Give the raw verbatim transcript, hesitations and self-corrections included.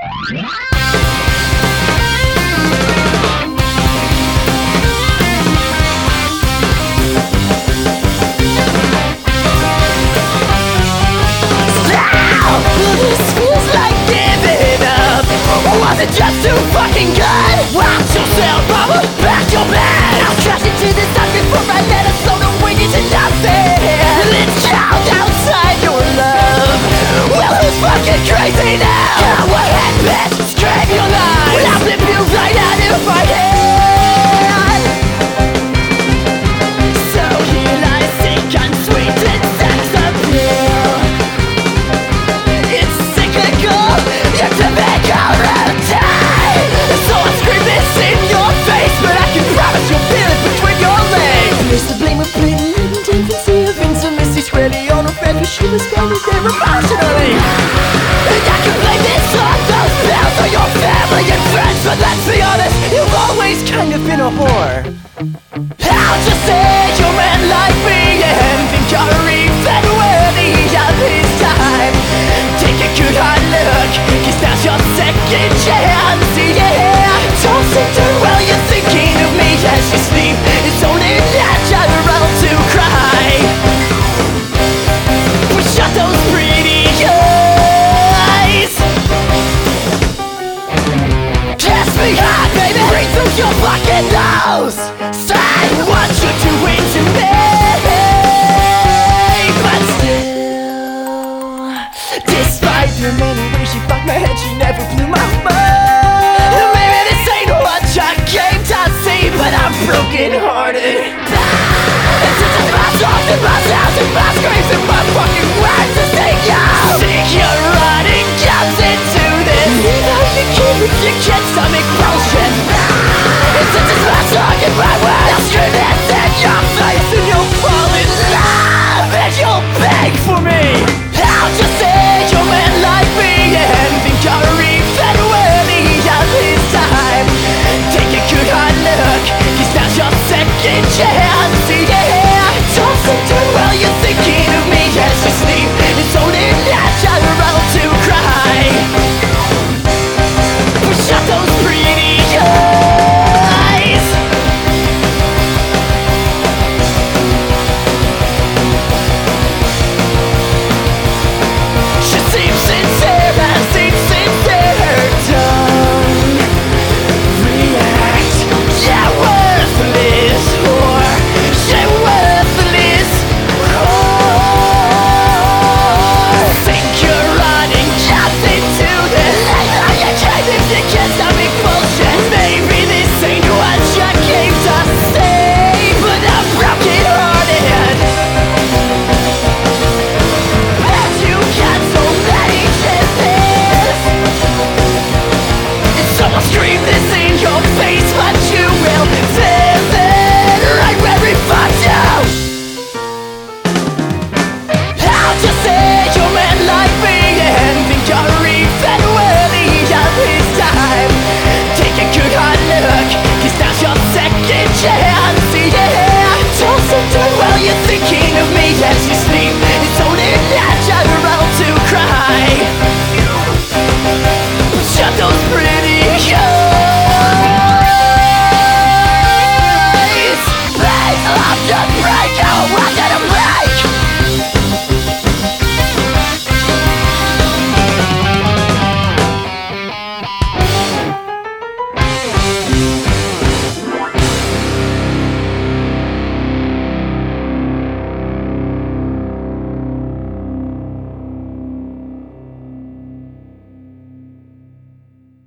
Was it just too fucking good? Watch yourself, mama, back your man. I'll crash into this time before I let us slow the wing into nothing. It's child outside your love. Well, who's fucking crazy now? Go ahead, bitch, scream your lies. Well, I'll flip you right out of my head. So here lies sick, unsweetened sex appeal. It's cyclical, you're typical routine. So I scream this in your face, but I can promise you'll feel it between your legs. Place the blame of pity and infancy of intimacy squarely on her face, but she was standing there emotionally. And I can blame this on those pills or your family and friends, but let's be honest, you've always kind of been a whore. I'll just say you're a man like me and think you're even worthy of his time. Take a good hard look, cause now's your second chance, yeah. Don't sit there while you're thinking of me as you sleep. It's only natural to cry. But shut those pretty eyes. Kiss me hard, baby, breathe through your fucking nose. Say what you're doing to me. But still, despite the many ways she fucked my head, she never blew my mind. Maybe this ain't what I came to see, but I'm broken hearted. And since it's my songs and my sounds and my screams and my fucking words to sing you, sing your running guts into this. You know you can't, you can't stop.